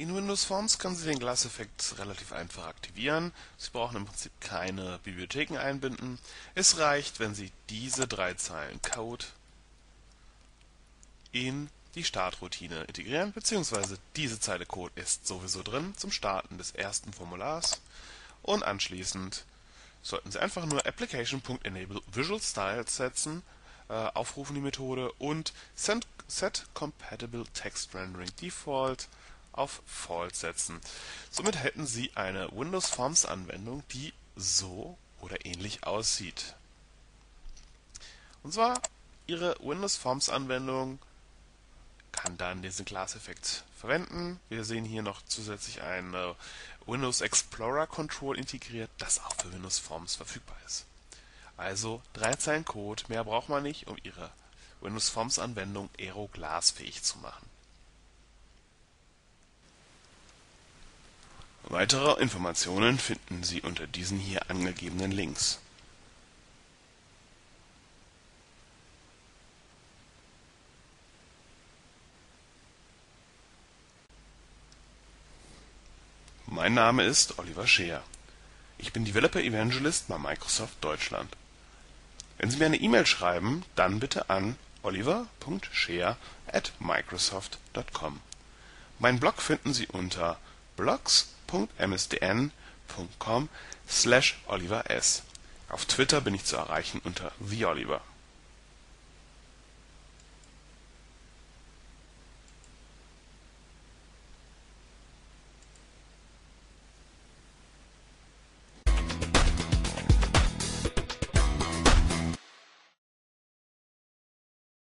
In Windows Forms können Sie den Glaseffekt relativ einfach aktivieren. Sie brauchen im Prinzip keine Bibliotheken einbinden. Es reicht, wenn Sie diese 3 Zeilen Code in die Startroutine integrieren, beziehungsweise diese Zeile Code ist sowieso drin zum Starten des ersten Formulars und anschließend sollten Sie einfach nur application.enable visual styles setzen, aufrufen die Methode und set compatible text rendering default auf false setzen. Somit hätten Sie eine Windows Forms Anwendung, die so oder ähnlich aussieht. Und zwar Ihre Windows Forms Anwendung kann dann diesen Glaseffekt verwenden. Wir sehen hier noch zusätzlich ein Windows Explorer Control integriert, das auch für Windows Forms verfügbar ist. Also 3 Zeilen Code, mehr braucht man nicht, um Ihre Windows Forms Anwendung Aero glasfähig zu machen. Weitere Informationen finden Sie unter diesen hier angegebenen Links. Mein Name ist Oliver Scheer. Ich bin Developer Evangelist bei Microsoft Deutschland. Wenn Sie mir eine E-Mail schreiben, dann bitte an oliver.scheer@microsoft.com. Meinen Blog finden Sie unter blogs.msdn.com/olivers. Auf Twitter bin ich zu erreichen unter TheOliver.